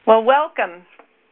Well, welcome.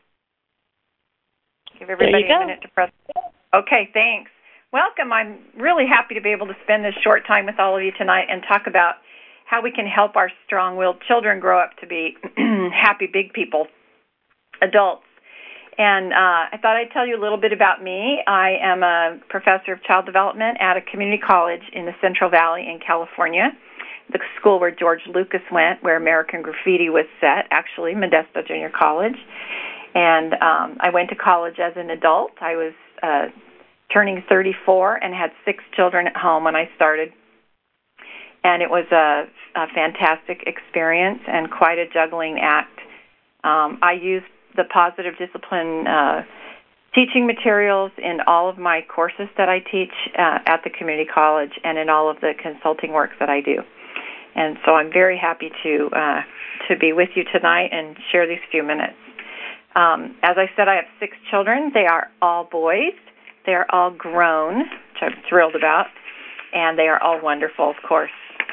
Give everybody a minute to press. Okay, thanks. Welcome. I'm really happy to be able to spend this short time with all of you tonight and talk about how we can help our strong-willed children grow up to be happy, big people, adults. And I thought I'd tell you a little bit about me. I am a professor of child development at a community college in the Central Valley in California, the school where George Lucas went, where American Graffiti was set, actually, Modesto Junior College. And I went to college as an adult. I was turning 34 and had 6 children at home when I started. And it was a fantastic experience and quite a juggling act. I used the positive discipline teaching materials in all of my courses that I teach at the community college and in all of the consulting work that I do. And so I'm very happy to be with you tonight and share these few minutes. As I said, I have 6 children. They are all boys. They are all grown, which I'm thrilled about, and they are all wonderful, of course.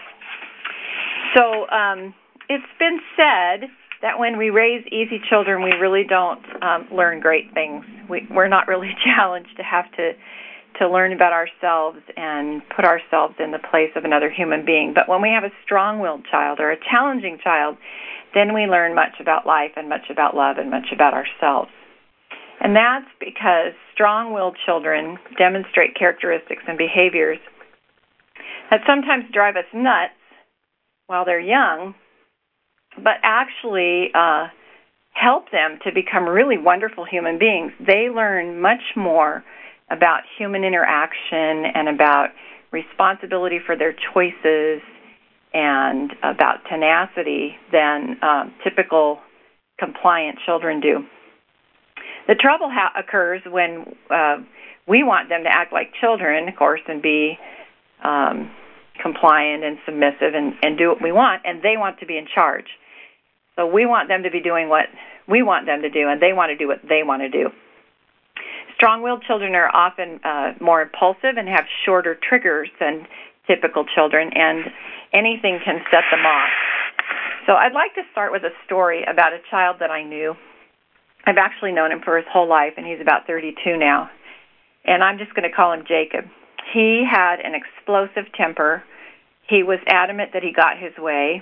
So it's been said that when we raise easy children, we really don't learn great things. We're not really challenged to have to learn about ourselves and put ourselves in the place of another human being. But when we have a strong-willed child or a challenging child, then we learn much about life and much about love and much about ourselves. And that's because strong-willed children demonstrate characteristics and behaviors that sometimes drive us nuts while they're young, but actually help them to become really wonderful human beings. They learn much more about human interaction and about responsibility for their choices and about tenacity than typical compliant children do. The trouble occurs when we want them to act like children, of course, and be compliant and submissive and do what we want, and they want to be in charge. So we want them to be doing what we want them to do, and they want to do what they want to do. Strong-willed children are often more impulsive and have shorter triggers than typical children, and anything can set them off. So I'd like to start with a story about a child that I knew. I've actually known him for his whole life, and he's about 32 now. And I'm just going to call him Jacob. He had an explosive temper. He was adamant that he got his way.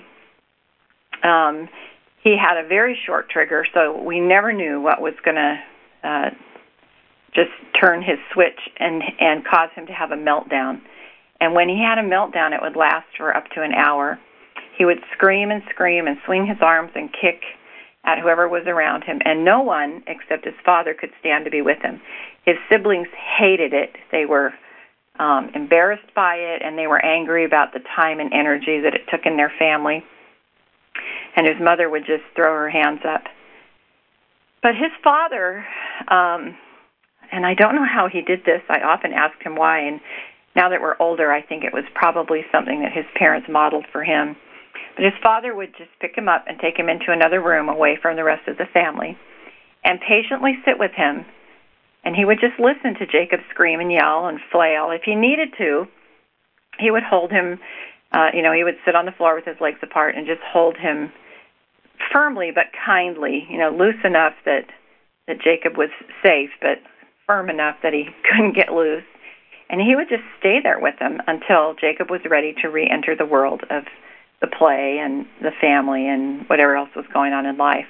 He had a very short trigger, so we never knew what was going to just turn his switch and cause him to have a meltdown. And when he had a meltdown, it would last for up to an hour. He would scream and swing his arms and kick at whoever was around him, and no one except his father could stand to be with him. His siblings hated it. They were embarrassed by it, and they were angry about the time and energy that it took in their family. And his mother would just throw her hands up. But his father, and I don't know how he did this. I often asked him why, and now that we're older, I think it was probably something that his parents modeled for him. But his father would just pick him up and take him into another room away from the rest of the family and patiently sit with him. And he would just listen to Jacob scream and yell and flail. If he needed to, he would hold him, he would sit on the floor with his legs apart and just hold him firmly but kindly, loose enough that Jacob was safe, but firm enough that he couldn't get loose. And he would just stay there with him until Jacob was ready to re-enter the world of the play and the family and whatever else was going on in life.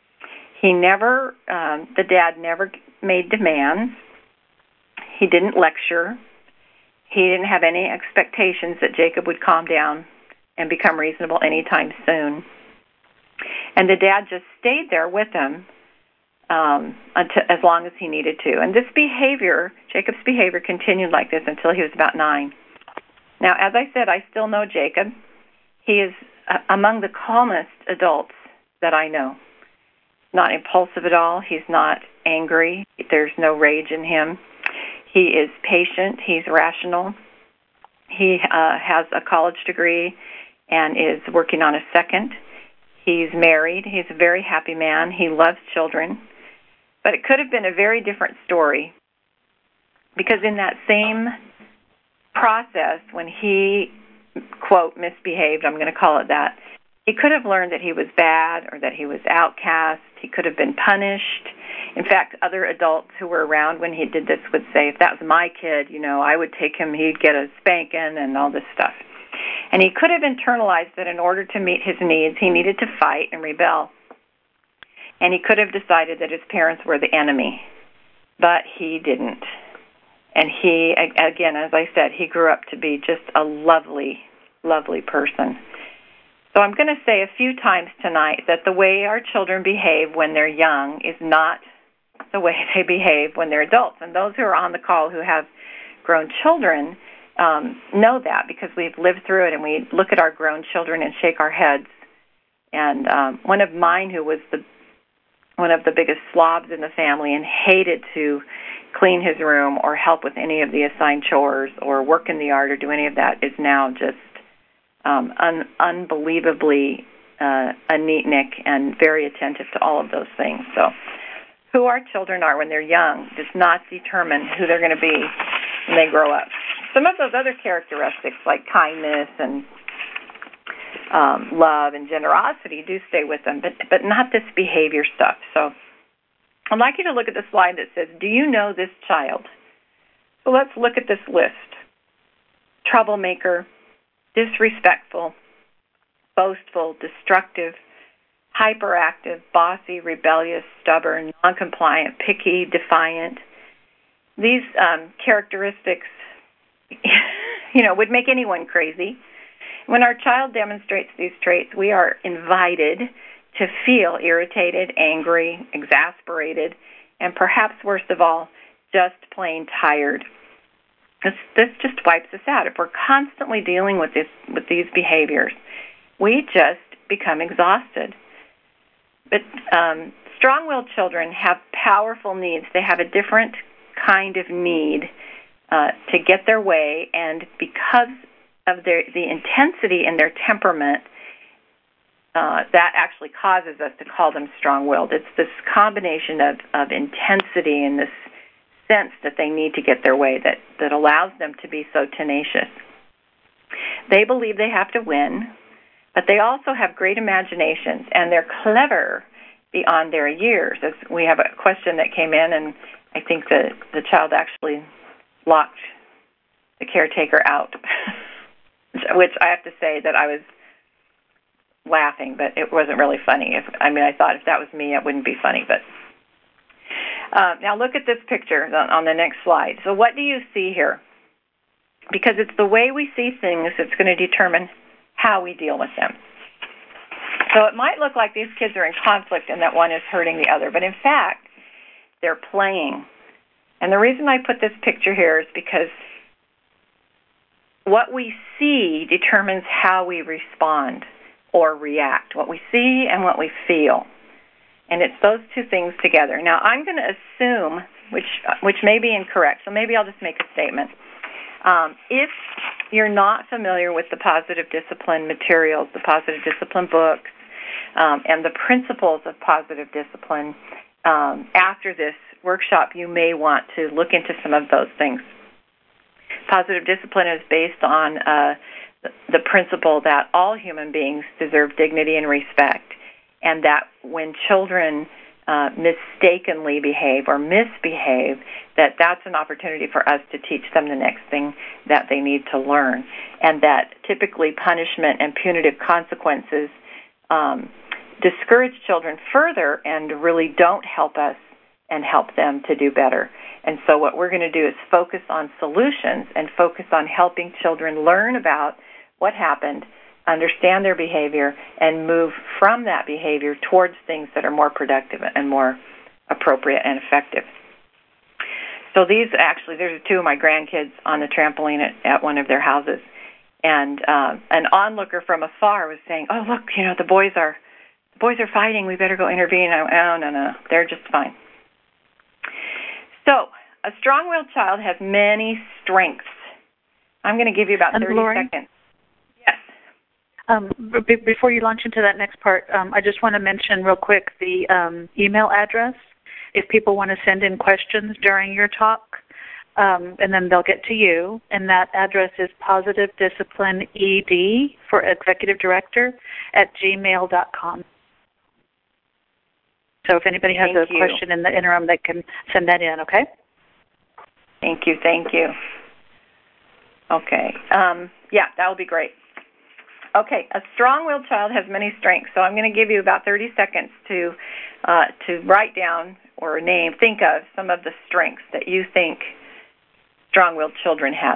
The dad never made demands. He didn't lecture. He didn't have any expectations that Jacob would calm down and become reasonable anytime soon. And the dad just stayed there with him as long as he needed to. And this behavior, Jacob's behavior, continued like this until he was about 9. Now, as I said, I still know Jacob. He is among the calmest adults that I know. Not impulsive at all. He's not angry. There's no rage in him. He is patient. He's rational. He has a college degree and is working on a second. He's married. He's a very happy man. He loves children. But it could have been a very different story, because in that same process, when he, quote, misbehaved, I'm going to call it that, He could have learned that he was bad or that he was outcast. He could have been punished. In fact, other adults who were around when he did this would say, if that was my kid, I would take him, he'd get a spanking and all this stuff. And he could have internalized that in order to meet his needs, he needed to fight and rebel. And he could have decided that his parents were the enemy. But he didn't. And he, again, as I said, he grew up to be just a lovely, lovely person. So I'm going to say a few times tonight that the way our children behave when they're young is not the way they behave when they're adults. And those who are on the call who have grown children know that, because we've lived through it, and we look at our grown children and shake our heads. And one of mine, who was one of the biggest slobs in the family and hated to clean his room or help with any of the assigned chores or work in the yard or do any of that, is now just unbelievably a neatnik and very attentive to all of those things. So who our children are when they're young does not determine who they're going to be when they grow up. Some of those other characteristics, like kindness and love and generosity, do stay with them, but not this behavior stuff. So I'd like you to look at the slide that says, do you know this child? So let's look at this list. Troublemaker, disrespectful, boastful, destructive, hyperactive, bossy, rebellious, stubborn, noncompliant, picky, defiant. These characteristics, would make anyone crazy. When our child demonstrates these traits, we are invited to feel irritated, angry, exasperated, and perhaps worst of all, just plain tired. This just wipes us out. If we're constantly dealing with these behaviors, we just become exhausted. But strong-willed children have powerful needs. They have a different kind of need to get their way, and because of the intensity in their temperament, that actually causes us to call them strong-willed. It's this combination of intensity and this sense that they need to get their way that allows them to be so tenacious. They believe they have to win, but they also have great imaginations, and they're clever beyond their years. As we have a question that came in, and I think the child actually locked the caretaker out, which I have to say that I was laughing, but it wasn't really funny. I thought if that was me, it wouldn't be funny. But now look at this picture on the next slide. So what do you see here? Because it's the way we see things that's going to determine how we deal with them. So it might look like these kids are in conflict and that one is hurting the other, but in fact, they're playing. And the reason I put this picture here is because what we see determines how we respond or react, what we see and what we feel. And it's those two things together. Now, I'm going to assume, which may be incorrect, so maybe I'll just make a statement. If you're not familiar with the positive discipline materials, the positive discipline books, and the principles of positive discipline, after this workshop, you may want to look into some of those things. Positive discipline is based on the principle that all human beings deserve dignity and respect, and that when children mistakenly behave or misbehave, that's an opportunity for us to teach them the next thing that they need to learn, and that typically punishment and punitive consequences discourage children further and really don't help us and help them to do better. And so what we're going to do is focus on solutions and focus on helping children learn about what happened, understand their behavior, and move from that behavior towards things that are more productive and more appropriate and effective. So there's two of my grandkids on the trampoline at one of their houses. And an onlooker from afar was saying, "Oh, look, the boys are fighting. We better go intervene." Oh, no, they're just fine. So a strong-willed child has many strengths. I'm going to give you about 30 seconds. Yes. Before you launch into that next part, I just want to mention real quick the email address. If people want to send in questions during your talk, and then they'll get to you, and that address is Positive Discipline ED for Executive Director @gmail.com. So if anybody has a question in the interim, they can send that in, okay? Thank you. Okay. Yeah, that would be great. Okay, a strong-willed child has many strengths, so I'm going to give you about 30 seconds to write down or think of some of the strengths that you think strong-willed children have.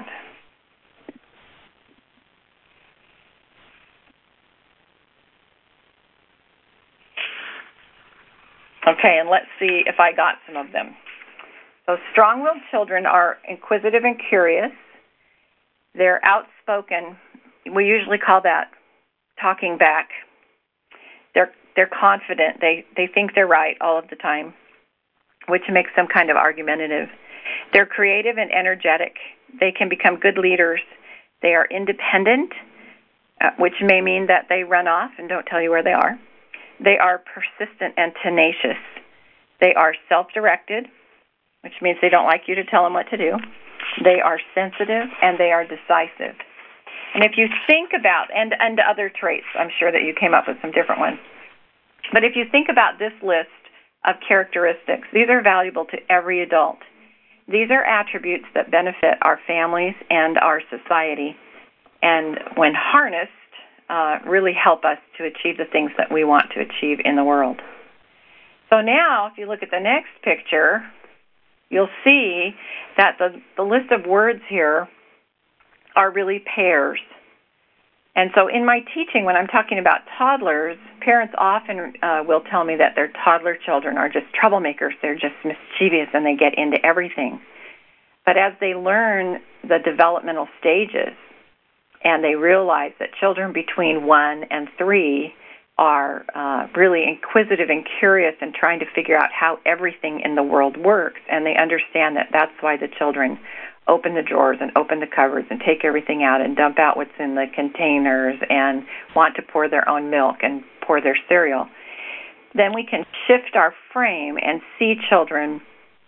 Okay, and let's see if I got some of them. So strong-willed children are inquisitive and curious. They're outspoken. We usually call that talking back. They're confident. They think they're right all of the time, which makes them kind of argumentative. They're creative and energetic. They can become good leaders. They are independent, which may mean that they run off and don't tell you where they are. They are persistent and tenacious. They are self-directed, which means they don't like you to tell them what to do. They are sensitive, and they are decisive. And if you think about, and other traits, I'm sure that you came up with some different ones. But if you think about this list of characteristics, these are valuable to every adult. These are attributes that benefit our families and our society, and when harnessed, really help us to achieve the things that we want to achieve in the world. So now, if you look at the next picture, you'll see that the list of words here are really pairs. And so in my teaching, when I'm talking about toddlers, parents often will tell me that their toddler children are just troublemakers. They're just mischievous and they get into everything. But as they learn the developmental stages and they realize that children between 1 and 3 are really inquisitive and curious and trying to figure out how everything in the world works, and they understand that that's why the children open the drawers and open the cupboards and take everything out and dump out what's in the containers and want to pour their own milk and pour their cereal, then we can shift our frame and see children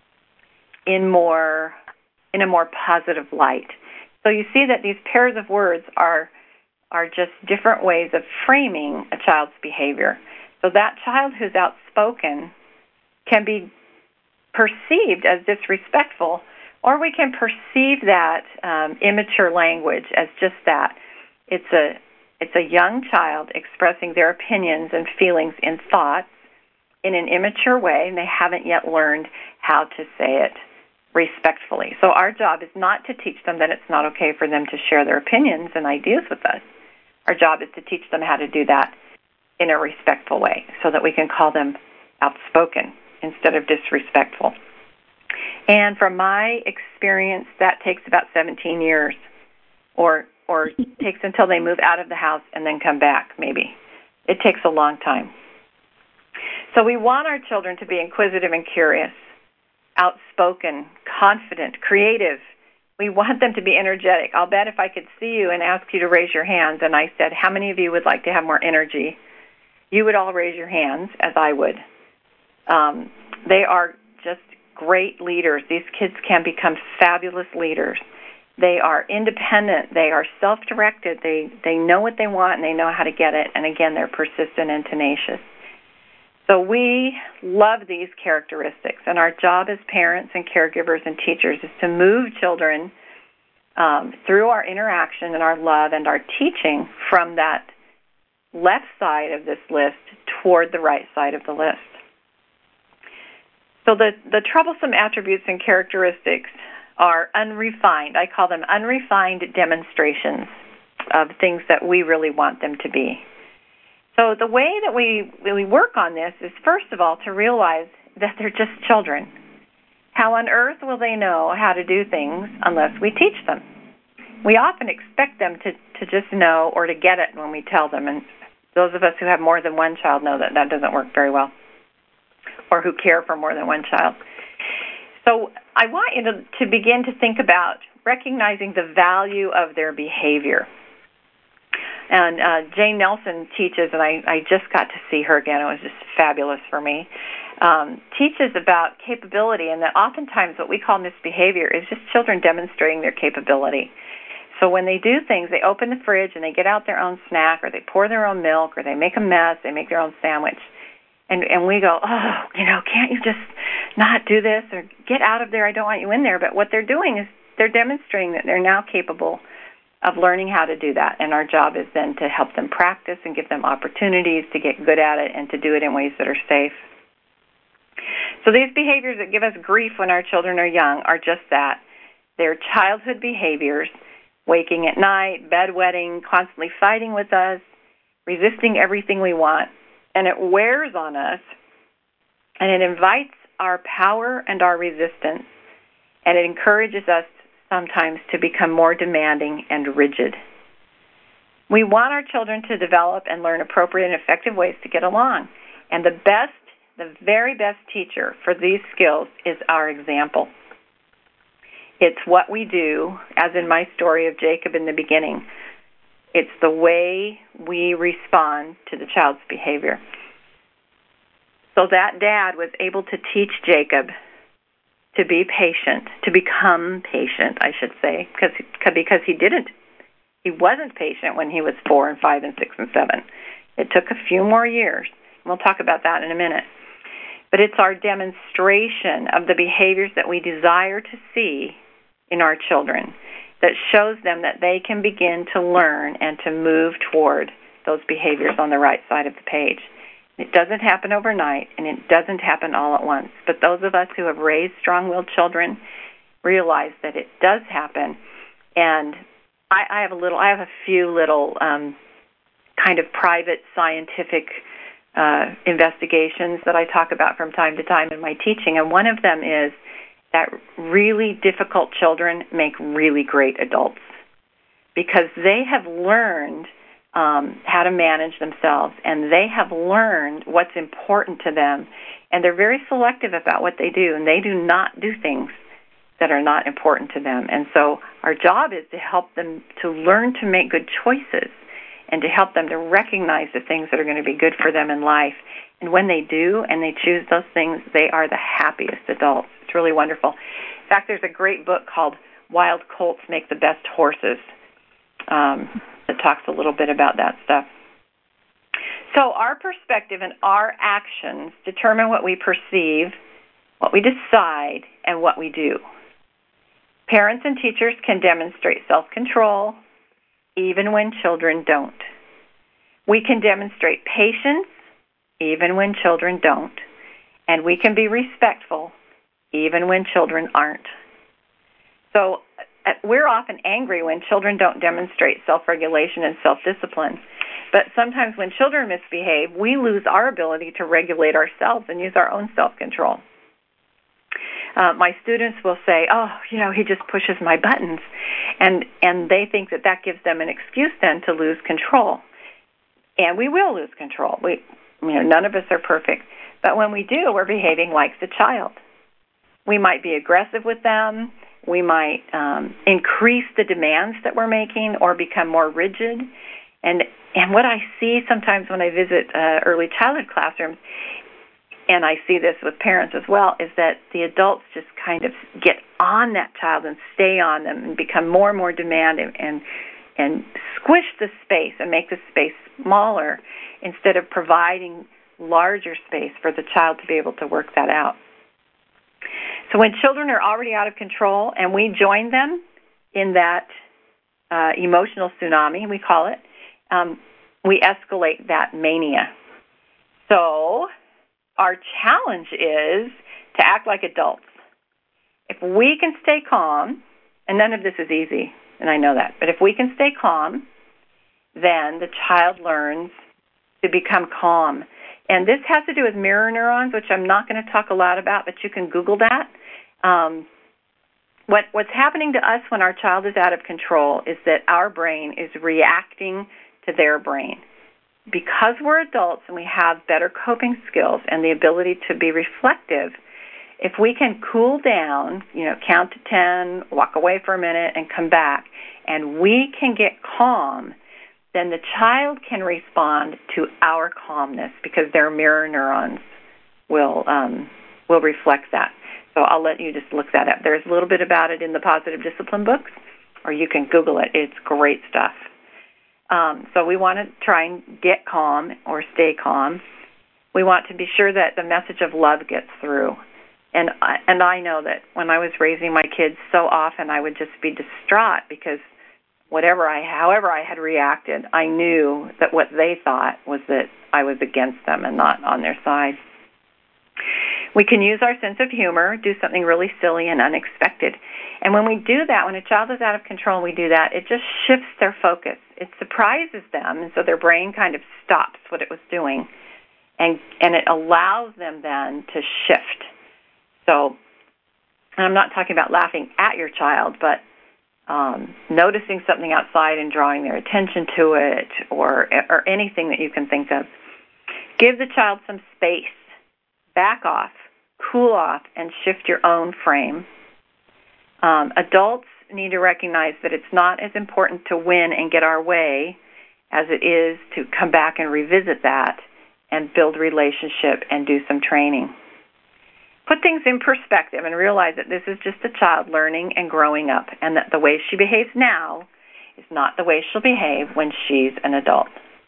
in a more positive light. So you see that these pairs of words are just different ways of framing a child's behavior. So that child who's outspoken can be perceived as disrespectful, or we can perceive that immature language as just that. It's a young child expressing their opinions and feelings and thoughts in an immature way, and they haven't yet learned how to say it respectfully. So our job is not to teach them that it's not okay for them to share their opinions and ideas with us. Our job is to teach them how to do that in a respectful way so that we can call them outspoken instead of disrespectful. And from my experience, that takes about 17 years or takes until they move out of the house and then come back, maybe. It takes a long time. So we want our children to be inquisitive and curious, outspoken, confident, creative. We want them to be energetic. I'll bet if I could see you and ask you to raise your hands and I said, how many of you would like to have more energy? You would all raise your hands, as I would. They are just great leaders. These kids can become fabulous leaders. They are independent. They are self-directed. They know what they want and they know how to get it. And again, they're persistent and tenacious. So we love these characteristics, and our job as parents and caregivers and teachers is to move children through our interaction and our love and our teaching from that left side of this list toward the right side of the list. So the troublesome attributes and characteristics are unrefined. I call them unrefined demonstrations of things that we really want them to be. So the way that we work on this is, first of all, to realize that they're just children. How on earth will they know how to do things unless we teach them? We often expect them to just know or to get it when we tell them, and those of us who have more than one child know that that doesn't work very well, or who care for more than one child. So I want you to begin to think about recognizing the value of their behavior. And Jane Nelson teaches, and I just got to see her again. It was just fabulous for me. Teaches about capability, and that oftentimes what we call misbehavior is just children demonstrating their capability. So when they do things, they open the fridge and they get out their own snack, or they pour their own milk, or they make a mess, they make their own sandwich. And we go, oh, can't you just not do this, or get out of there, I don't want you in there. But what they're doing is they're demonstrating that they're now capable of learning how to do that. And our job is then to help them practice and give them opportunities to get good at it and to do it in ways that are safe. So these behaviors that give us grief when our children are young are just that. They're childhood behaviors, waking at night, bedwetting, constantly fighting with us, resisting everything we want. And it wears on us, and it invites our power and our resistance, and it encourages us sometimes to become more demanding and rigid. We want our children to develop and learn appropriate and effective ways to get along. And the very best teacher for these skills is our example. It's what we do, as in my story of Jacob in the beginning. It's the way we respond to the child's behavior. So that dad was able to teach Jacob to be patient, to become patient, I should say, because he wasn't patient when he was 4 and 5 and 6 and 7. It took a few more years. We'll talk about that in a minute. But it's our demonstration of the behaviors that we desire to see in our children that shows them that they can begin to learn and to move toward those behaviors on the right side of the page. It doesn't happen overnight, and it doesn't happen all at once. But those of us who have raised strong-willed children realize that it does happen. And I have a few little kind of private scientific investigations that I talk about from time to time in my teaching, and one of them is that really difficult children make really great adults because they have learned how to manage themselves, and they have learned what's important to them, and they're very selective about what they do, and they do not do things that are not important to them. And so our job is to help them to learn to make good choices and to help them to recognize the things that are going to be good for them in life. And when they do and they choose those things, they are the happiest adults. It's really wonderful. In fact, there's a great book called Wild Colts Make the Best Horses that talks a little bit about that stuff. So our perspective and our actions determine what we perceive, what we decide, and what we do. Parents and teachers can demonstrate self-control even when children don't. We can demonstrate patience even when children don't. And we can be respectful even when children aren't. So we're often angry when children don't demonstrate self-regulation and self-discipline. But sometimes when children misbehave, we lose our ability to regulate ourselves and use our own self-control. My students will say, he just pushes my buttons. And they think that gives them an excuse then to lose control. And we will lose control. None of us are perfect. But when we do, we're behaving like the child. We might be aggressive with them. We might increase the demands that we're making or become more rigid. And what I see sometimes when I visit early childhood classrooms, and I see this with parents as well, is that the adults just kind of get on that child and stay on them and become more and more demanding and squish the space and make the space smaller instead of providing larger space for the child to be able to work that out. So when children are already out of control and we join them in that emotional tsunami, we call it, we escalate that mania. So our challenge is to act like adults. If we can stay calm, and none of this is easy, and I know that, but if we can stay calm, then the child learns to become calm. And this has to do with mirror neurons, which I'm not going to talk a lot about, but you can Google that. What's happening to us when our child is out of control is that our brain is reacting to their brain. Because we're adults and we have better coping skills and the ability to be reflective, if we can cool down, count to 10, walk away for a minute, and come back, and we can get calm, then the child can respond to our calmness because their mirror neurons will reflect that. So I'll let you just look that up. There's a little bit about it in the Positive Discipline books, or you can Google it. It's great stuff. So we want to try and get calm or stay calm. We want to be sure that the message of love gets through. And I know that when I was raising my kids, so often I would just be distraught because however I had reacted, I knew that what they thought was that I was against them and not on their side. We can use our sense of humor, do something really silly and unexpected. And when we do that, when a child is out of control and we do that, it just shifts their focus. It surprises them, and so their brain kind of stops what it was doing. And it allows them then to shift. So I'm not talking about laughing at your child, but noticing something outside and drawing their attention to it, or anything that you can think of. Give the child some space. Back off, cool off, and shift your own frame. Adults need to recognize that it's not as important to win and get our way as it is to come back and revisit that and build relationship and do some training. Put things in perspective and realize that this is just a child learning and growing up, and that the way she behaves now is not the way she'll behave when she's an adult.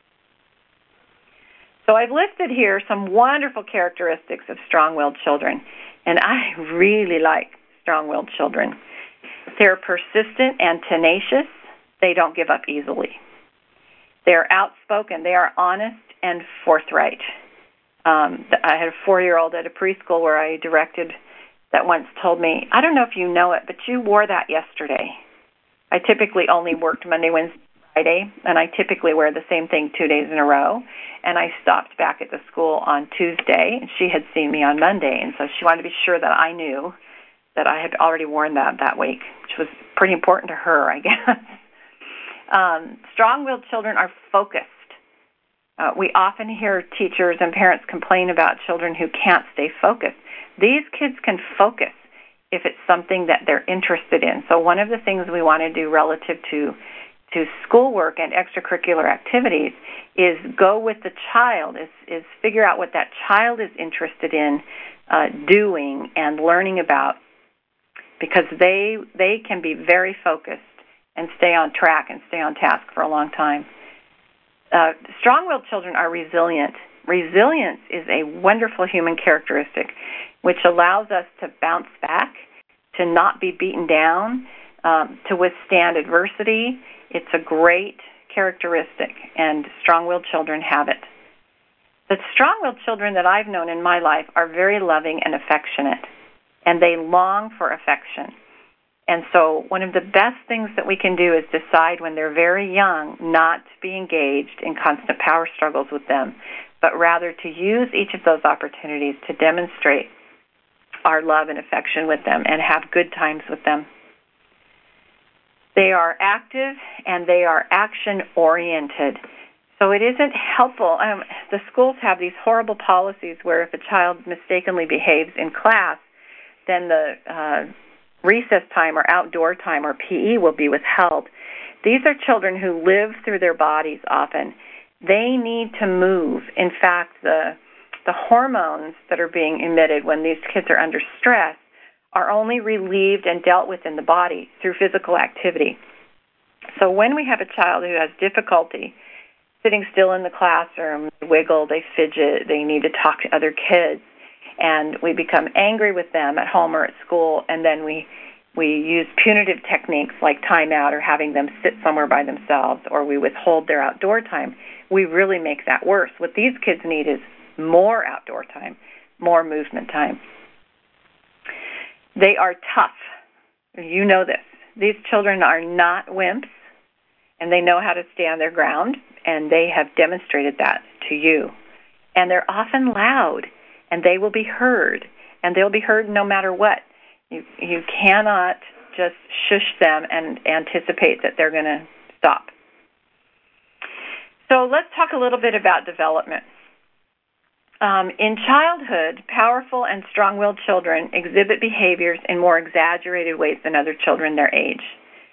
So I've listed here some wonderful characteristics of strong-willed children, and I really like strong-willed children. They're persistent and tenacious. They don't give up easily. They're outspoken. They are honest and forthright. I had a 4-year-old at a preschool where I directed that once told me, "I don't know if you know it, but you wore that yesterday." I typically only worked Monday, Wednesday, Friday, and I typically wear the same thing 2 days in a row. And I stopped back at the school on Tuesday, and she had seen me on Monday, and so she wanted to be sure that I knew that I had already worn that week, which was pretty important to her, I guess. Strong-willed children are focused. We often hear teachers and parents complain about children who can't stay focused. These kids can focus if it's something that they're interested in. So one of the things we want to do relative to schoolwork and extracurricular activities is go with the child, is figure out what that child is interested in doing and learning about, because they can be very focused and stay on track and stay on task for a long time. Strong-willed children are resilient. Resilience is a wonderful human characteristic which allows us to bounce back, to not be beaten down, to withstand adversity. It's a great characteristic, and strong-willed children have it. The strong-willed children that I've known in my life are very loving and affectionate, and they long for affection. And so one of the best things that we can do is decide when they're very young not to be engaged in constant power struggles with them, but rather to use each of those opportunities to demonstrate our love and affection with them and have good times with them. They are active and they are action-oriented. So it isn't helpful. The schools have these horrible policies where if a child mistakenly behaves in class, then the recess time or outdoor time or PE will be withheld. These are children who live through their bodies often. They need to move. In fact, the hormones that are being emitted when these kids are under stress are only relieved and dealt with in the body through physical activity. So when we have a child who has difficulty sitting still in the classroom, they wiggle, they fidget, they need to talk to other kids, and we become angry with them at home or at school, and then we use punitive techniques like timeout or having them sit somewhere by themselves, or we withhold their outdoor time, we really make that worse. What these kids need is more outdoor time, more movement time. They are tough. You know this. These children are not wimps, and they know how to stand their ground, and they have demonstrated that to you. And they're often loud, and they will be heard, and they'll be heard no matter what. You cannot just shush them and anticipate that they're going to stop. So let's talk a little bit about development. In childhood, powerful and strong-willed children exhibit behaviors in more exaggerated ways than other children their age.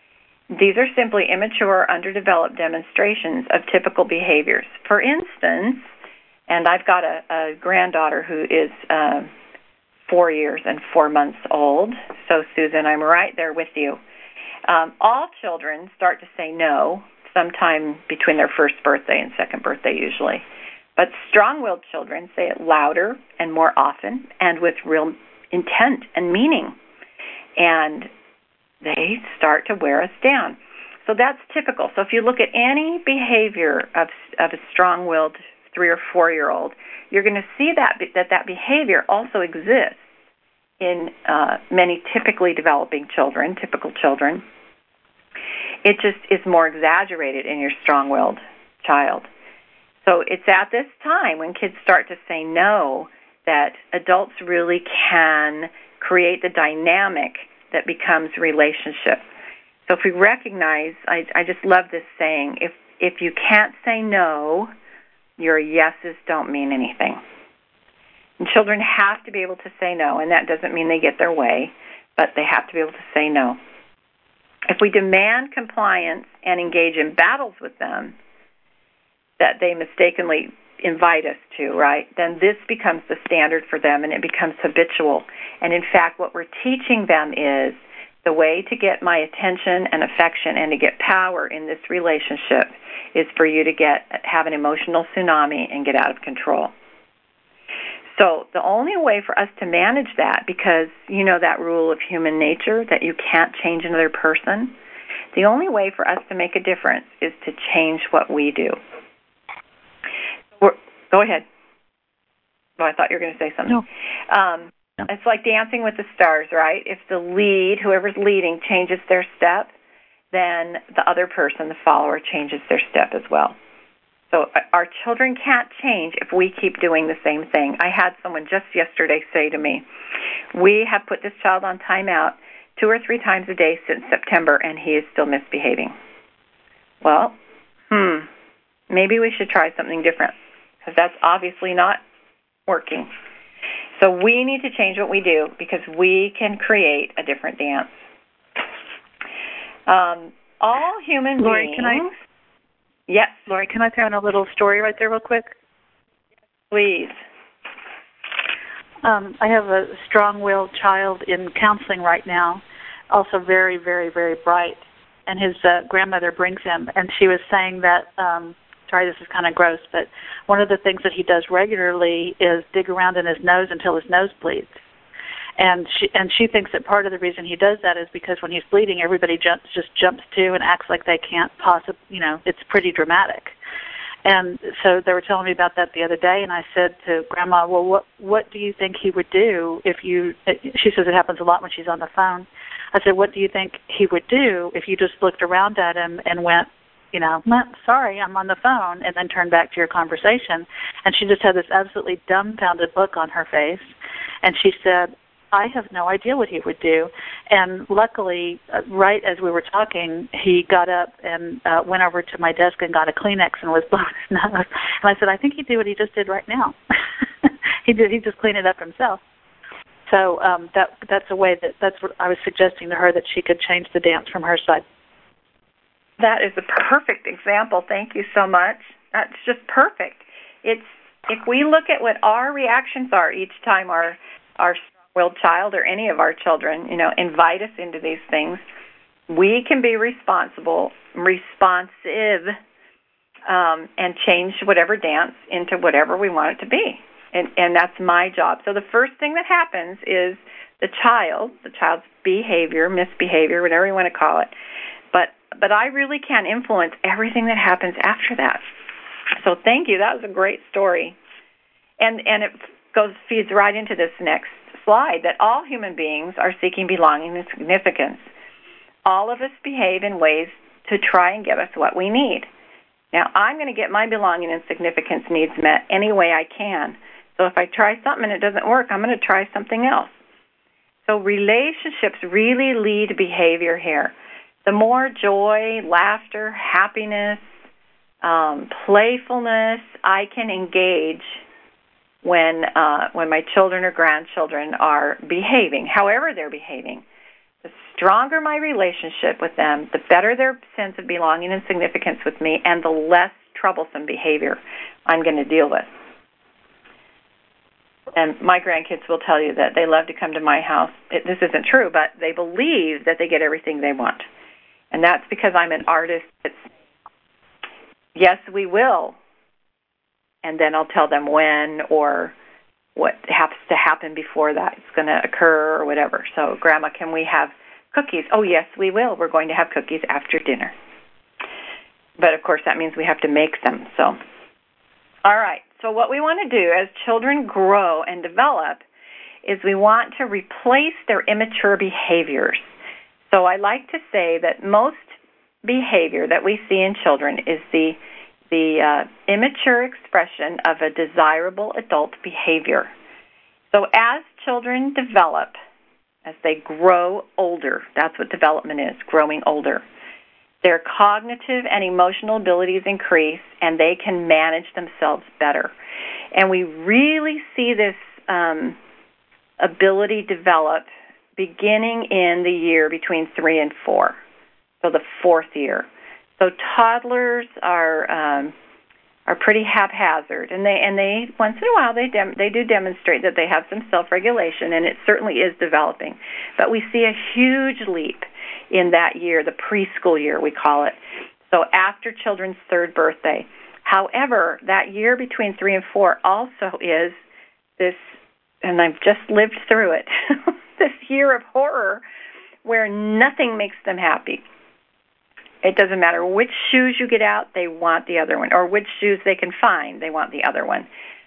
These are simply immature or underdeveloped demonstrations of typical behaviors. For instance, and I've got a granddaughter who is 4 years and 4 months old. So, Susan, I'm right there with you. All children start to say no sometime between their first birthday and second birthday usually. But strong-willed children say it louder and more often and with real intent and meaning. And they start to wear us down. So that's typical. So if you look at any behavior of a strong-willed 3 or 4-year-old, you're going to see that behavior also exists in many typically developing children, typical children. It just is more exaggerated in your strong-willed child. So it's at this time when kids start to say no that adults really can create the dynamic that becomes relationship. So if we recognize, I just love this saying, if you can't say no, your yeses don't mean anything. And children have to be able to say no, and that doesn't mean they get their way, but they have to be able to say no. If we demand compliance and engage in battles with them that they mistakenly invite us to, right, then this becomes the standard for them and it becomes habitual. And in fact, what we're teaching them is the way to get my attention and affection and to get power in this relationship is for you to have an emotional tsunami and get out of control. So the only way for us to manage that, because you know that rule of human nature that you can't change another person, the only way for us to make a difference is to change what we do. Go ahead. Oh, I thought you were going to say something. No. It's like Dancing with the Stars, right? If the lead, whoever's leading, changes their step, then the other person, the follower, changes their step as well. So our children can't change if we keep doing the same thing. I had someone just yesterday say to me, we have put this child on timeout 2 or 3 times a day since September, and he is still misbehaving. Well, maybe we should try something different, because that's obviously not working. So we need to change what we do because we can create a different dance. All human Lori, beings... Yes. Lori, can I throw in a little story right there real quick? Please. I have a strong-willed child in counseling right now, also very, very, very bright, and his grandmother brings him, and she was saying that, sorry, this is kind of gross, but one of the things that he does regularly is dig around in his nose until his nose bleeds. And she thinks that part of the reason he does that is because when he's bleeding, everybody just jumps to and acts like they can't possibly, it's pretty dramatic. And so they were telling me about that the other day, and I said to Grandma, well, what do you think he would do if you, she says it happens a lot when she's on the phone. I said, what do you think he would do if you just looked around at him and went, sorry, I'm on the phone, and then turned back to your conversation? And she just had this absolutely dumbfounded look on her face, and she said, I have no idea what he would do. And luckily, right as we were talking, he got up and went over to my desk and got a Kleenex and was blowing his nose. And I said, I think he'd do what he just did right now. He'd just clean it up himself. So that's a way that's what I was suggesting to her, that she could change the dance from her side. That is a perfect example. Thank you so much. That's just perfect. If we look at what our reactions are each time our strong-willed child or any of our children, invite us into these things, we can be responsive, and change whatever dance into whatever we want it to be. And that's my job. So the first thing that happens is the child's behavior, misbehavior, whatever you want to call it. But I really can influence everything that happens after that. So thank you. That was a great story. And it feeds right into this next slide, that all human beings are seeking belonging and significance. All of us behave in ways to try and give us what we need. Now, I'm going to get my belonging and significance needs met any way I can. So if I try something and it doesn't work, I'm going to try something else. So relationships really lead behavior here. The more joy, laughter, happiness, playfulness I can engage when my children or grandchildren are behaving, however they're behaving, the stronger my relationship with them, the better their sense of belonging and significance with me, and the less troublesome behavior I'm going to deal with. And my grandkids will tell you that they love to come to my house. This isn't true, but they believe that they get everything they want. And that's because I'm an artist. Yes, we will. And then I'll tell them when or what has to happen before that is going to occur or whatever. So, Grandma, can we have cookies? Oh, yes, we will. We're going to have cookies after dinner. But, of course, that means we have to make them. So, all right. So what we want to do as children grow and develop is we want to replace their immature behaviors. So I like to say that most behavior that we see in children is the immature expression of a desirable adult behavior. So as children develop, as they grow older, that's what development is, growing older, their cognitive and emotional abilities increase, and they can manage themselves better. And we really see this ability develop beginning in the year between 3 and 4, so the 4th year. So toddlers are pretty haphazard, and they once in a while they do demonstrate that they have some self-regulation, and it certainly is developing. But we see a huge leap in that year, the preschool year we call it, so after children's 3rd birthday. However, that year between 3 and 4 also is this, and I've just lived through it, this year of horror where nothing makes them happy. It doesn't matter which shoes you get out, they want the other one, or which shoes they can find, they want the other one.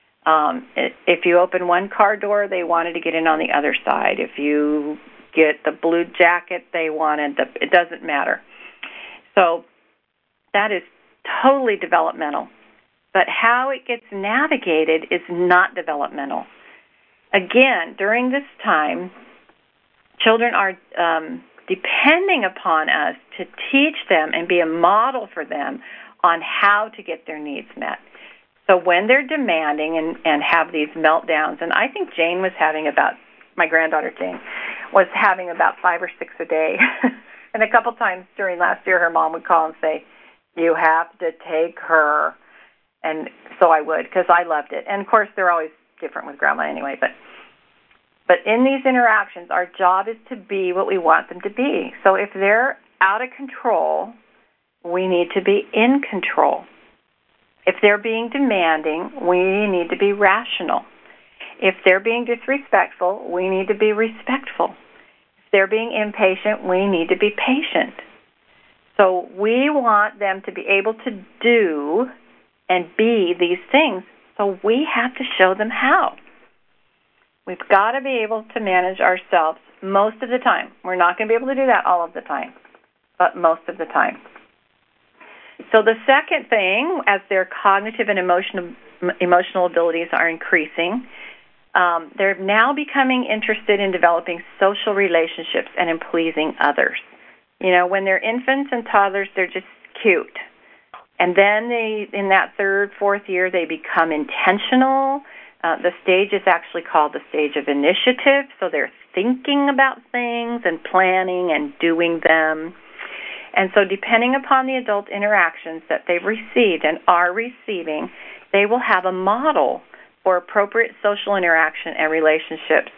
If you open one car door, they wanted to get in on the other side. If you get the blue jacket, they wanted it doesn't matter. So that is totally developmental. But how it gets navigated is not developmental. Again, during this time, children are depending upon us to teach them and be a model for them on how to get their needs met. So when they're demanding and have these meltdowns, and I think Jane was having my granddaughter Jane was having about 5 or 6 a day. And a couple times during last year, her mom would call and say, "You have to take her." And so I would, because I loved it. And, of course, they're always different with Grandma anyway. But in these interactions, our job is to be what we want them to be. So if they're out of control, we need to be in control. If they're being demanding, we need to be rational. If they're being disrespectful, we need to be respectful. If they're being impatient, we need to be patient. So we want them to be able to do and be these things, so we have to show them how. We've got to be able to manage ourselves most of the time. We're not going to be able to do that all of the time, but most of the time. So the second thing, as their cognitive and emotional abilities are increasing, they're now becoming interested in developing social relationships and in pleasing others. You know, when they're infants and toddlers, they're just cute. And then in that 3rd, 4th year, they become intentional. The stage is actually called the stage of initiative, so they're thinking about things and planning and doing them. And so depending upon the adult interactions that they've received and are receiving, they will have a model for appropriate social interaction and relationships.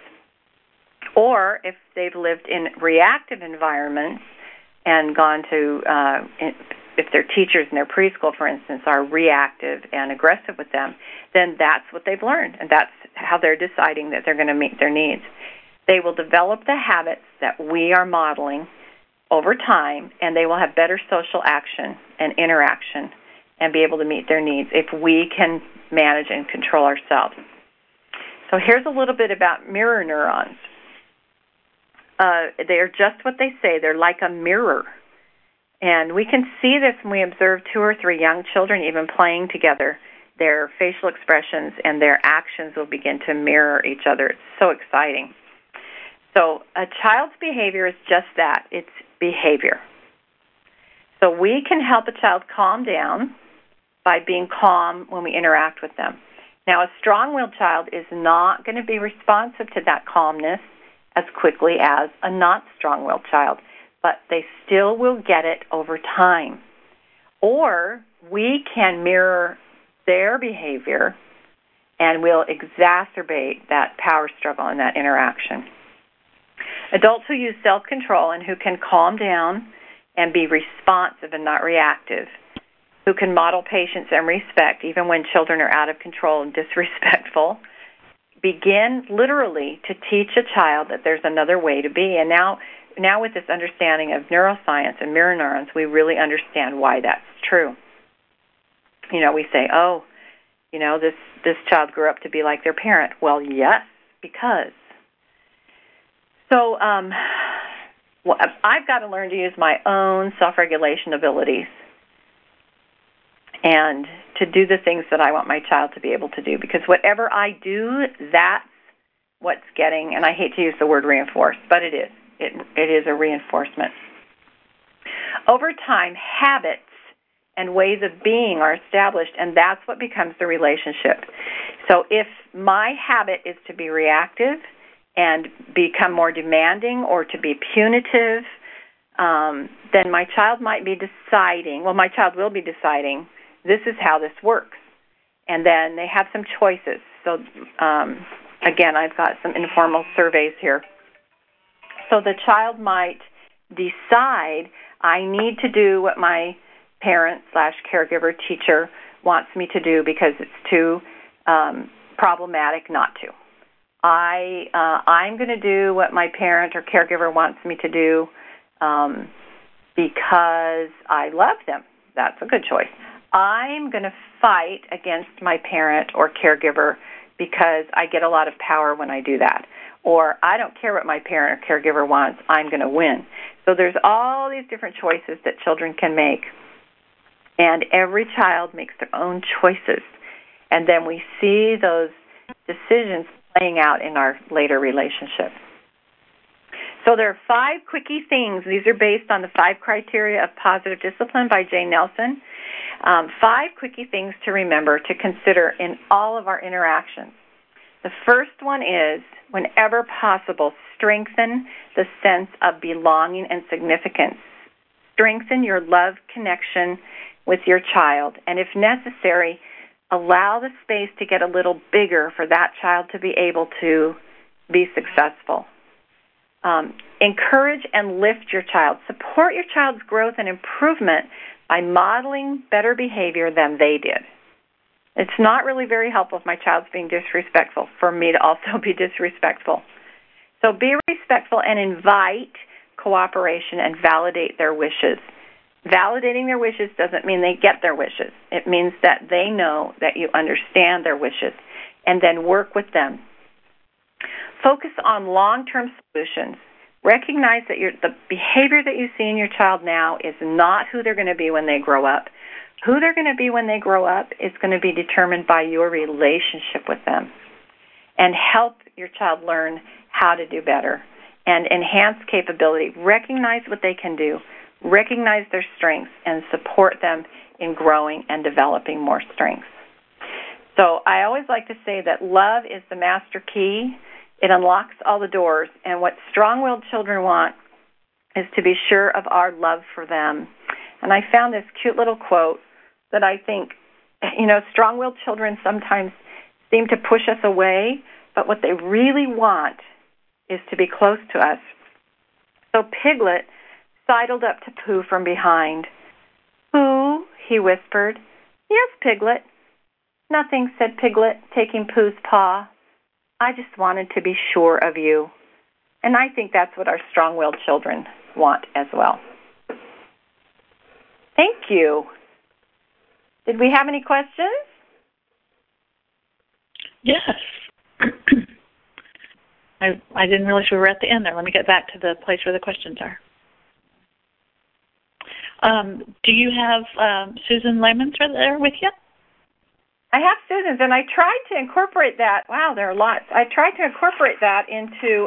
Or if they've lived in reactive environments and gone to, if their teachers in their preschool, for instance, are reactive and aggressive with them, then that's what they've learned, and that's how they're deciding that they're going to meet their needs. They will develop the habits that we are modeling over time, and they will have better social action and interaction and be able to meet their needs if we can manage and control ourselves. So here's a little bit about mirror neurons. They are just what they say. They're like a mirror. And we can see this when we observe 2 or 3 young children even playing together. Their facial expressions and their actions will begin to mirror each other. It's so exciting. So a child's behavior is just that. It's behavior. So we can help a child calm down by being calm when we interact with them. Now, a strong-willed child is not going to be responsive to that calmness as quickly as a not strong-willed child, but they still will get it over time. Or we can mirror their behavior and we'll exacerbate that power struggle and that interaction. Adults who use self-control and who can calm down and be responsive and not reactive, who can model patience and respect even when children are out of control and disrespectful, begin literally to teach a child that there's another way to be. And now with this understanding of neuroscience and mirror neurons, we really understand why that's true. We say, this child grew up to be like their parent. Well, yes, because. So I've got to learn to use my own self-regulation abilities and to do the things that I want my child to be able to do, because whatever I do, that's what's getting, and I hate to use the word reinforced, but it is. It is a reinforcement. Over time, habits and ways of being are established, and that's what becomes the relationship. So if my habit is to be reactive and become more demanding or to be punitive, then my child might be deciding, my child will be deciding, this is how this works. And then they have some choices. So, again, I've got some informal surveys here. So the child might decide, I need to do what my parent/caregiver teacher wants me to do because it's too problematic not to. I'm going to do what my parent or caregiver wants me to do because I love them. That's a good choice. I'm going to fight against my parent or caregiver because I get a lot of power when I do that. Or I don't care what my parent or caregiver wants, I'm going to win. So there's all these different choices that children can make. And every child makes their own choices. And then we see those decisions playing out in our later relationships. So there are 5 quickie things. These are based on the 5 criteria of positive discipline by Jane Nelson. 5 quickie things to remember, to consider in all of our interactions. The first one is, whenever possible, strengthen the sense of belonging and significance. Strengthen your love connection with your child, and if necessary, allow the space to get a little bigger for that child to be able to be successful. Encourage and lift your child. Support your child's growth and improvement by modeling better behavior than they did. It's not really very helpful if my child's being disrespectful for me to also be disrespectful. So be respectful and invite cooperation and validate their wishes. Validating their wishes doesn't mean they get their wishes. It means that they know that you understand their wishes, and then work with them. Focus on long-term solutions. Recognize that the behavior that you see in your child now is not who they're going to be when they grow up. Who they're going to be when they grow up is going to be determined by your relationship with them. And help your child learn how to do better and enhance capability. Recognize what they can do. Recognize their strengths and support them in growing and developing more strengths. So I always like to say that love is the master key. It unlocks all the doors, and what strong-willed children want is to be sure of our love for them. And I found this cute little quote that I think, strong-willed children sometimes seem to push us away, but what they really want is to be close to us. So Piglet sidled up to Pooh from behind. "Pooh," he whispered. "Yes, Piglet." "Nothing," said Piglet, taking Pooh's paw. "I just wanted to be sure of you." And I think that's what our strong-willed children want as well. Thank you. Did we have any questions? Yes. I didn't realize we were at the end there. Let me get back to the place where the questions are. Do you have Susan Layman's there with you? I have Susan's, and I tried to incorporate that. Wow, there are lots. I tried to incorporate that into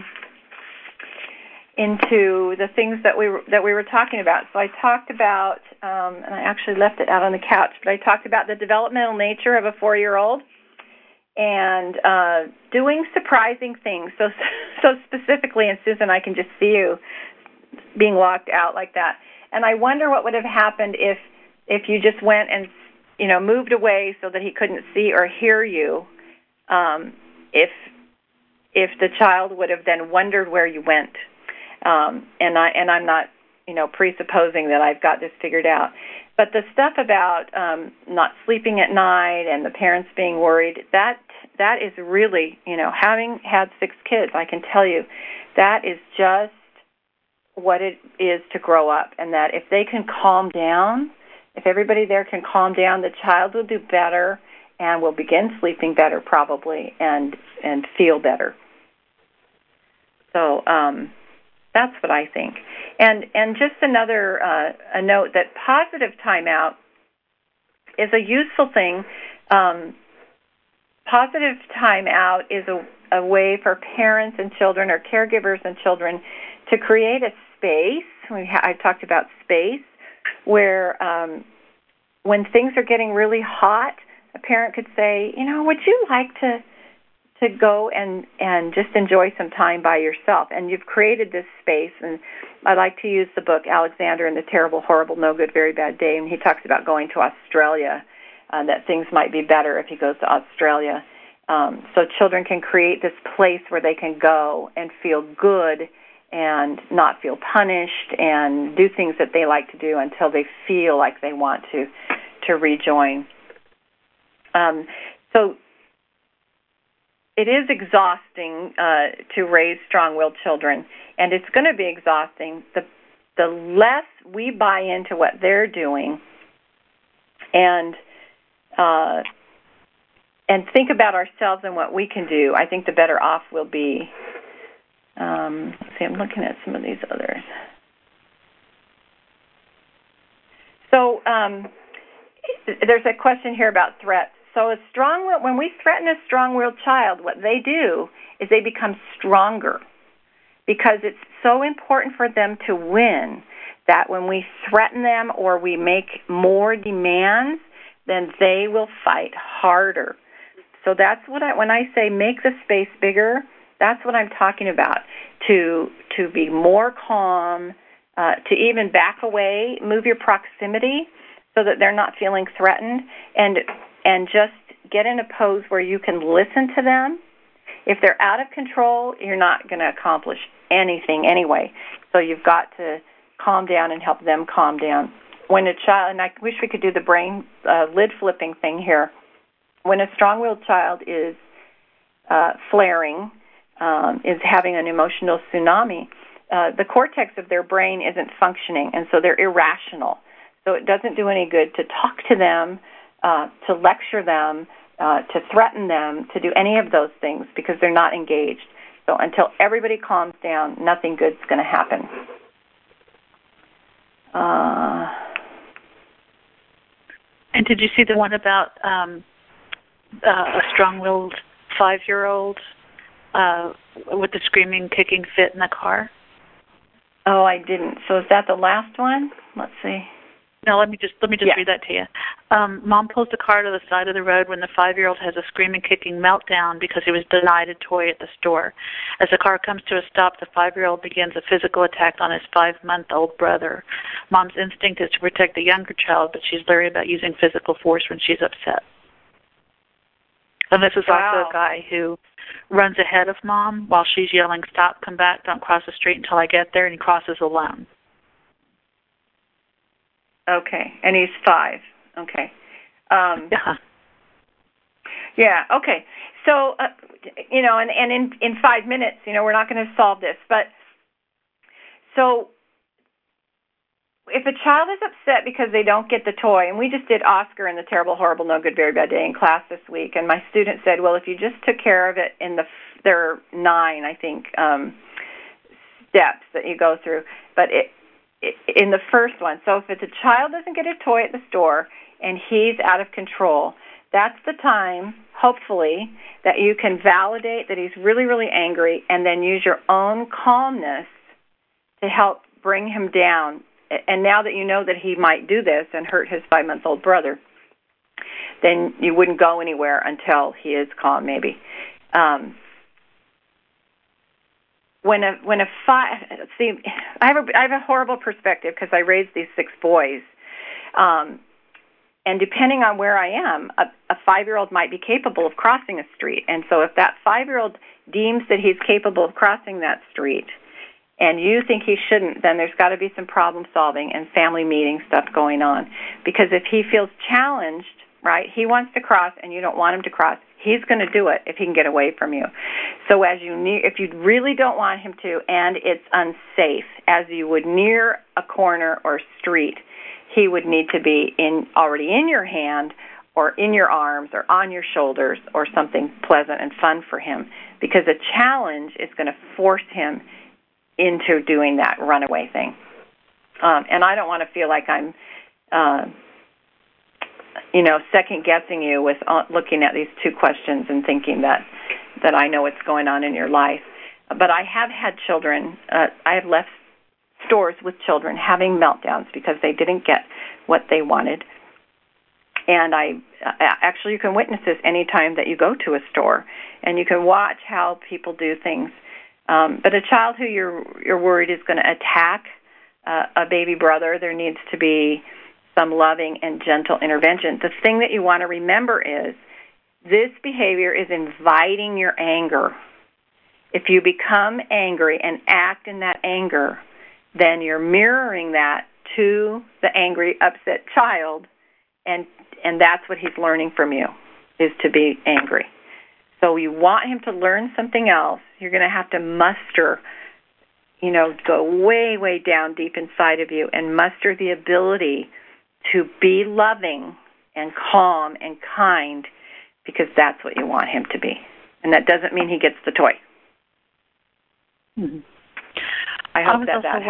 the things that we were talking about. So I talked about, and I actually left it out on the couch, but I talked about the developmental nature of a 4-year-old and doing surprising things. So so specifically, and Susan, I can just see you being locked out like that. And I wonder what would have happened if you just went and, moved away so that he couldn't see or hear you, if the child would have then wondered where you went. And I'm not, presupposing that I've got this figured out. But the stuff about not sleeping at night and the parents being worried, that is really, having had 6 kids, I can tell you, that is just what it is to grow up. And that if they can calm down, if everybody there can calm down, the child will do better and will begin sleeping better probably and feel better. So that's what I think. And just another a note that positive timeout is a useful thing. Positive timeout is a way for parents and children or caregivers and children to create a space. I talked about space where when things are getting really hot, a parent could say, would you like to go and just enjoy some time by yourself? And you've created this space. And I like to use the book Alexander and the Terrible, Horrible, No Good, Very Bad Day. And he talks about going to Australia, that things might be better if he goes to Australia. So children can create this place where they can go and feel good and not feel punished and do things that they like to do until they feel like they want to rejoin. So it is exhausting to raise strong-willed children, and it's going to be exhausting. The less we buy into what they're doing and think about ourselves and what we can do, I think the better off we'll be. Let's see, I'm looking at some of these others. So there's a question here about threats. So when we threaten a strong-willed child, what they do is they become stronger because it's so important for them to win that when we threaten them or we make more demands, then they will fight harder. So that's when I say make the space bigger, that's what I'm talking about, to be more calm, to even back away, move your proximity so that they're not feeling threatened, and just get in a pose where you can listen to them. If they're out of control, you're not going to accomplish anything anyway. So you've got to calm down and help them calm down. When a child, and I wish we could do the brain lid flipping thing here, when a strong-willed child is flaring, is having an emotional tsunami, the cortex of their brain isn't functioning, and so they're irrational. So it doesn't do any good to talk to them, to lecture them, to threaten them, to do any of those things because they're not engaged. So until everybody calms down, nothing good's going to happen. And did you see the one about a strong-willed 5-year-old with the screaming, kicking fit in the car? Oh, I didn't. So is that the last one? Let's see. No, let me just read that to you. Mom pulls the car to the side of the road when the 5-year-old has a screaming, kicking meltdown because he was denied a toy at the store. As the car comes to a stop, the 5-year-old begins a physical attack on his 5-month-old brother. Mom's instinct is to protect the younger child, but she's leery about using physical force when she's upset. And this is also a guy who runs ahead of Mom while she's yelling, "Stop, come back, don't cross the street until I get there," and he crosses alone. Okay, and he's 5. Okay. Yeah, okay. So, and in 5 minutes, we're not going to solve this. But so if a child is upset because they don't get the toy, and we just did Oscar and the Terrible, Horrible, No Good, Very Bad Day in class this week, and my student said, well, if you just took care of it there are 9, I think, steps that you go through. But in the first one, so if a child doesn't get a toy at the store and he's out of control, that's the time, hopefully, that you can validate that he's really, really angry and then use your own calmness to help bring him down. And now that you know that he might do this and hurt his 5-month-old brother, then you wouldn't go anywhere until he is calm, maybe. see, I have a horrible perspective because I raised these 6 boys, and depending on where I am, a 5-year-old might be capable of crossing a street, and so if that 5-year-old deems that he's capable of crossing that street, and you think he shouldn't, then there's got to be some problem solving and family meeting stuff going on, because if he feels challenged, right, he wants to cross and you don't want him to cross, he's going to do it if he can get away from you. So if you really don't want him to and it's unsafe, as you would near a corner or street, he would need to be already in your hand or in your arms or on your shoulders or something pleasant and fun for him, because a challenge is going to force him into doing that runaway thing. And I don't want to feel like I'm second-guessing you with looking at these 2 questions and thinking that I know what's going on in your life. But I have had children, I have left stores with children having meltdowns because they didn't get what they wanted. And actually, you can witness this anytime that you go to a store, and you can watch how people do things. But a child who you're worried is going to attack a baby brother, there needs to be some loving and gentle intervention. The thing that you want to remember is this behavior is inviting your anger. If you become angry and act in that anger, then you're mirroring that to the angry, upset child, and that's what he's learning from you, is to be angry. So you want him to learn something else, you're going to have to muster, go way, way down deep inside of you and muster the ability to be loving and calm and kind, because that's what you want him to be. And that doesn't mean he gets the toy. Mm-hmm. I hope that helps.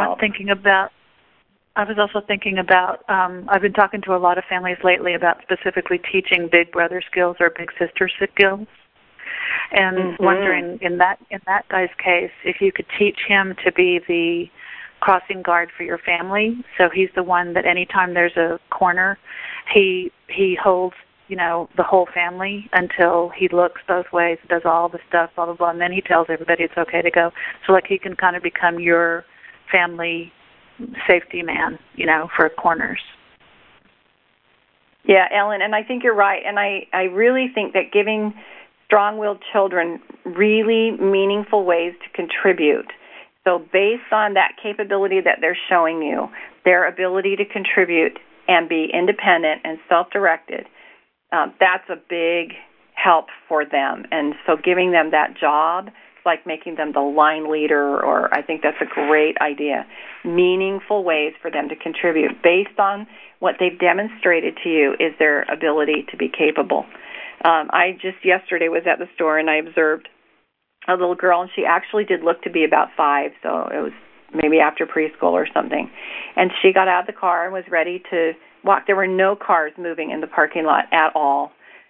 I was also thinking about, I've been talking to a lot of families lately about specifically teaching big brother skills or big sister skills. And wondering in that guy's case, if you could teach him to be the crossing guard for your family. So he's the one that anytime there's a corner, he holds, the whole family until he looks both ways, does all the stuff, blah, blah, blah, and then he tells everybody it's okay to go. So like he can kind of become your family safety man, for corners. Yeah, Ellen, and I think you're right. And I really think that giving strong-willed children really meaningful ways to contribute. So based on that capability that they're showing you, their ability to contribute and be independent and self-directed, that's a big help for them. And so giving them that job, like making them the line leader, or I think that's a great idea. Meaningful ways for them to contribute based on what they've demonstrated to you is their ability to be capable. I just yesterday was at the store and I observed a little girl, and she actually did look to be about 5, so it was maybe after preschool or something. And she got out of the car and was ready to walk. There were no cars moving in the parking lot at all,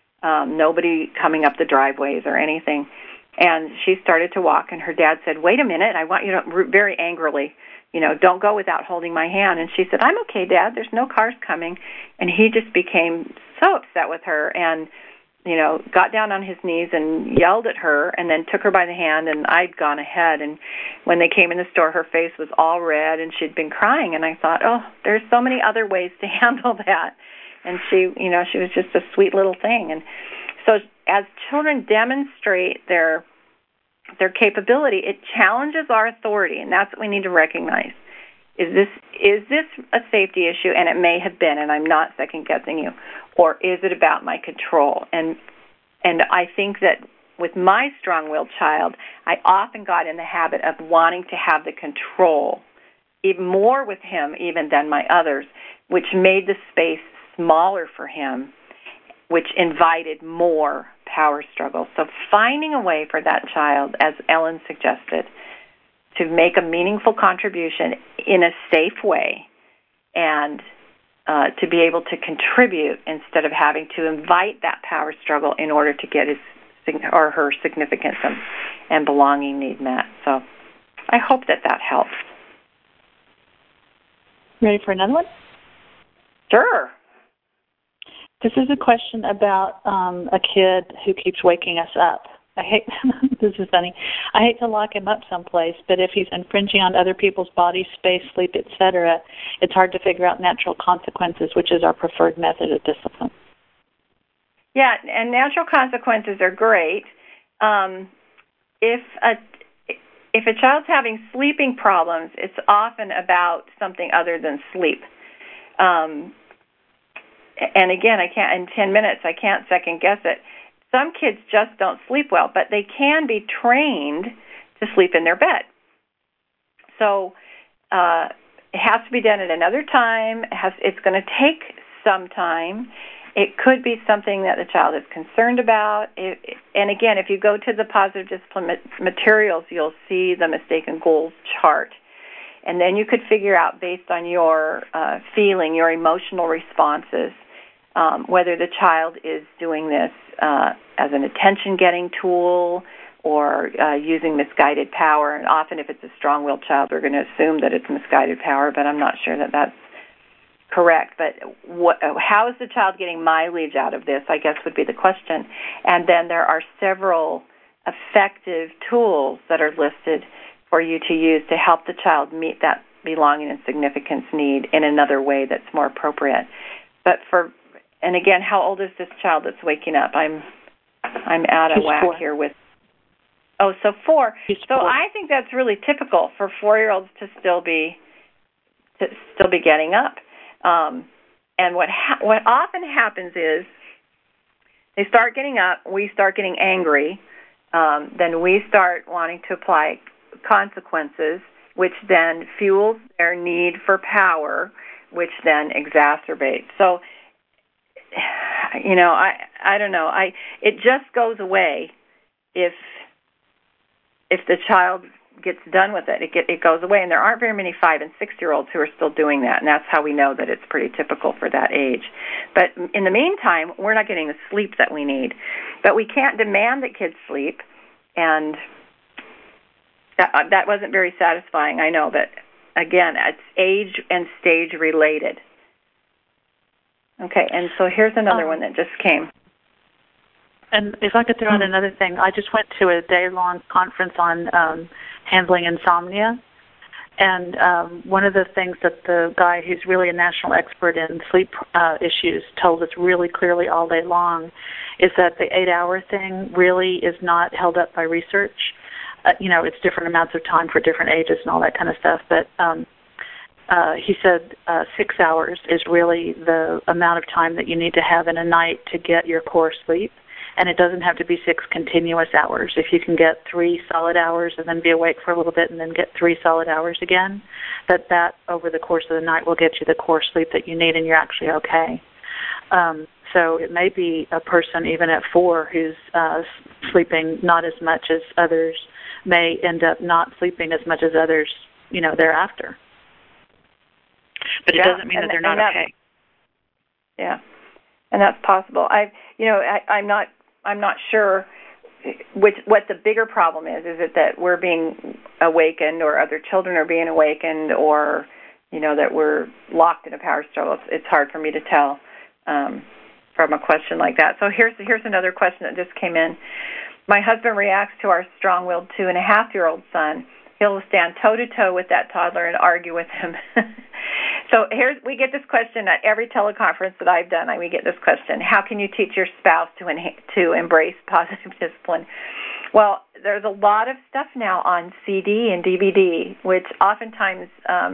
nobody coming up the driveways or anything. And she started to walk, and her dad said, "Wait a minute, I want you to," very angrily, "don't go without holding my hand." And she said, "I'm okay, Dad, there's no cars coming." And he just became so upset with her and got down on his knees and yelled at her and then took her by the hand, and I'd gone ahead. And when they came in the store, her face was all red and she'd been crying. And I thought, oh, there's so many other ways to handle that. And she was just a sweet little thing. And so as children demonstrate their capability, it challenges our authority, and that's what we need to recognize. Is this a safety issue? And it may have been, and I'm not second-guessing you. Or is it about my control? And I think that with my strong-willed child, I often got in the habit of wanting to have the control, even more with him even than my others, which made the space smaller for him, which invited more power struggle. So finding a way for that child, as Ellen suggested, to make a meaningful contribution in a safe way and to be able to contribute instead of having to invite that power struggle in order to get his or her significance and belonging need met. So I hope that helps. Ready for another one? Sure. This is a question about a kid who keeps waking us up. I hate, this is funny, I hate to lock him up someplace, but if he's infringing on other people's body, space, sleep, etc., it's hard to figure out natural consequences, which is our preferred method of discipline. Yeah, and natural consequences are great. If a child's having sleeping problems, it's often about something other than sleep. And again, in 10 minutes, I can't second guess it. Some kids just don't sleep well, but they can be trained to sleep in their bed. So it has to be done at another time. It's going to take some time. It could be something that the child is concerned about. And again, if you go to the positive discipline materials, you'll see the mistaken goals chart. And then you could figure out, based on your feeling, your emotional responses, whether the child is doing this as an attention-getting tool or using misguided power. And often if it's a strong-willed child, we're going to assume that it's misguided power, but I'm not sure that that's correct. But how is the child getting mileage out of this, I guess, would be the question. And then there are several effective tools that are listed for you to use to help the child meet that belonging and significance need in another way that's more appropriate. And again, how old is this child that's waking up? I'm out of whack 4. here with. Oh, so 4. He's so 4. I think that's really typical for 4-year-olds to still be getting up. And what often happens is they start getting up, we start getting angry, then we start wanting to apply consequences, which then fuels their need for power, which then exacerbates. So, I don't know. It just goes away if the child gets done with it. It goes away, and there aren't very many 5- and 6-year-olds who are still doing that, and that's how we know that it's pretty typical for that age. But in the meantime, we're not getting the sleep that we need. But we can't demand that kids sleep, and that wasn't very satisfying, I know, but again, it's age and stage related. Okay, and so here's another one that just came. And if I could throw in another thing, I just went to a day-long conference on handling insomnia. And one of the things that the guy who's really a national expert in sleep issues told us really clearly all day long is that the 8-hour thing really is not held up by research. It's different amounts of time for different ages and all that kind of stuff. But he said 6 hours is really the amount of time that you need to have in a night to get your core sleep. And it doesn't have to be 6 continuous hours. If you can get 3 solid hours and then be awake for a little bit and then get 3 solid hours again, that over the course of the night will get you the core sleep that you need and you're actually okay. So it may be a person even at 4 who's sleeping not as much as others may end up not sleeping as much as others, thereafter. But it doesn't mean that they're not okay. Yeah, and that's possible. I'm not sure what the bigger problem is. Is it that we're being awakened, or other children are being awakened, or that we're locked in a power struggle? It's hard for me to tell from a question like that. So here's another question that just came in. My husband reacts to our strong-willed 2.5-year-old son. He'll stand toe-to-toe with that toddler and argue with him. So we get this question at every teleconference that I've done. We get this question: how can you teach your spouse to embrace positive discipline? Well, there's a lot of stuff now on CD and DVD, which oftentimes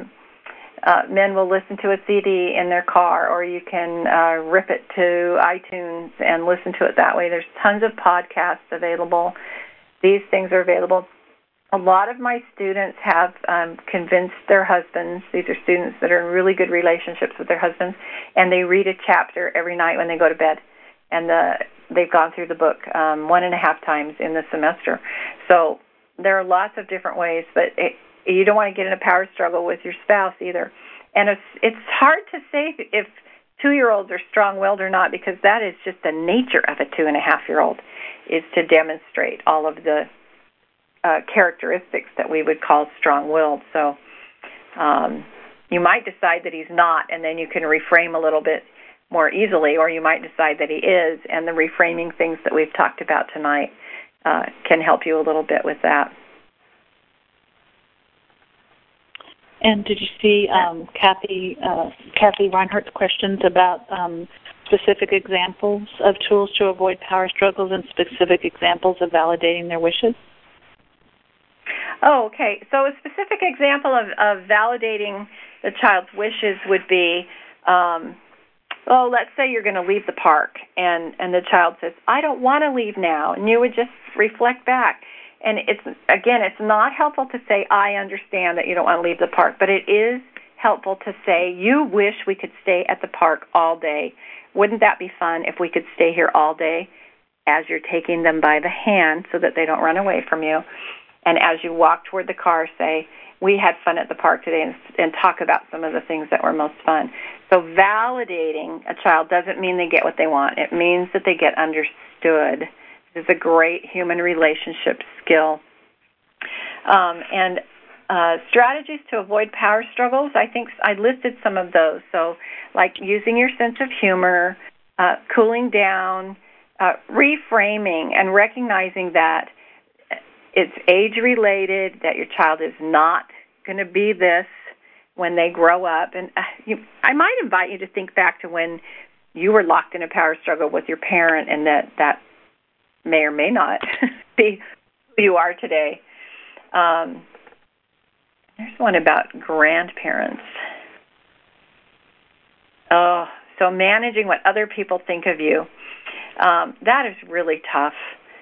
men will listen to a CD in their car, or you can rip it to iTunes and listen to it that way. There's tons of podcasts available. These things are available. A lot of my students have convinced their husbands. These are students that are in really good relationships with their husbands, and they read a chapter every night when they go to bed. And they've gone through the book 1.5 times in the semester. So there are lots of different ways, but you don't want to get in a power struggle with your spouse either. And it's hard to say if 2-year-olds are strong-willed or not, because that is just the nature of a 2.5-year-old, is to demonstrate all of the characteristics that we would call strong-willed. So you might decide that he's not, and then you can reframe a little bit more easily, or you might decide that he is, and the reframing things that we've talked about tonight can help you a little bit with that. And did you see Kathy Reinhardt's questions about specific examples of tools to avoid power struggles and specific examples of validating their wishes? Oh, okay. So a specific example of validating the child's wishes would be, let's say you're going to leave the park, and the child says, I don't want to leave now, and you would just reflect back. And it's not helpful to say, I understand that you don't want to leave the park, but it is helpful to say, you wish we could stay at the park all day. Wouldn't that be fun if we could stay here all day, as you're taking them by the hand so that they don't run away from you? And as you walk toward the car, say, we had fun at the park today, and talk about some of the things that were most fun. So validating a child doesn't mean they get what they want. It means that they get understood. It's a great human relationship skill. And strategies to avoid power struggles, I think I listed some of those. So like using your sense of humor, cooling down, reframing, and recognizing that it's age-related, that your child is not going to be this when they grow up. And I might invite you to think back to when you were locked in a power struggle with your parent, and that may or may not be who you are today. There's one about grandparents. Oh, so managing what other people think of you. That is really tough.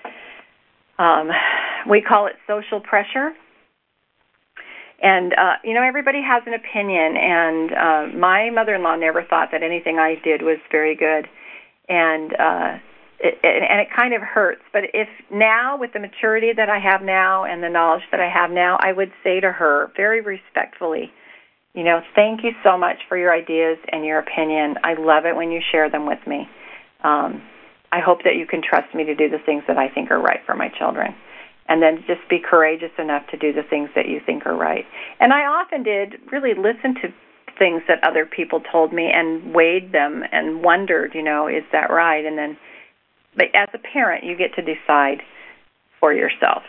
We call it social pressure. And, everybody has an opinion, and my mother-in-law never thought that anything I did was very good. And it kind of hurts. But if now, with the maturity that I have now and the knowledge that I have now, I would say to her very respectfully, thank you so much for your ideas and your opinion. I love it when you share them with me. I hope that you can trust me to do the things that I think are right for my children. And then just be courageous enough to do the things that you think are right. And I often did really listen to things that other people told me and weighed them and wondered, is that right? And then, but as a parent, you get to decide for yourself.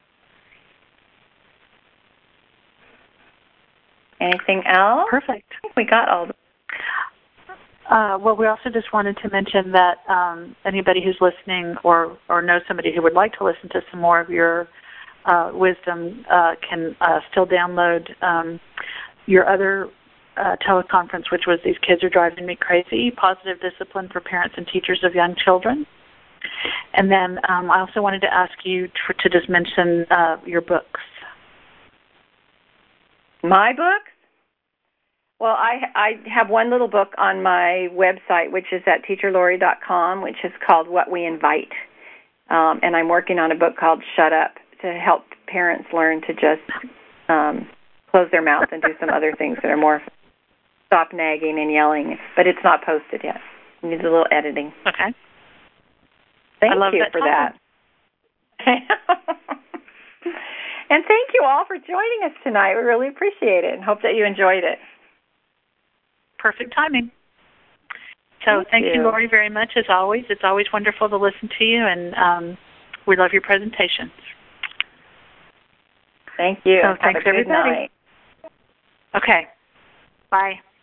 Anything else? Perfect. I think we got all the... Well, we also just wanted to mention that anybody who's listening or knows somebody who would like to listen to some more of your wisdom can still download your other teleconference, which was These Kids Are Driving Me Crazy, Positive Discipline for Parents and Teachers of Young Children. And then I also wanted to ask you to just mention your books. My books? Well, I have one little book on my website, which is at teacherlori.com, which is called What We Invite. And I'm working on a book called Shut Up to help parents learn to just close their mouth and do some other things that are more stop nagging and yelling. But it's not posted yet. It needs a little editing. Okay. Thank you for that. And thank you all for joining us tonight. We really appreciate it and hope that you enjoyed it. Perfect timing. So thank you, Lori, very much, as always. It's always wonderful to listen to you, and we love your presentations. Thank you. So thanks, everybody. Night. Okay. Bye.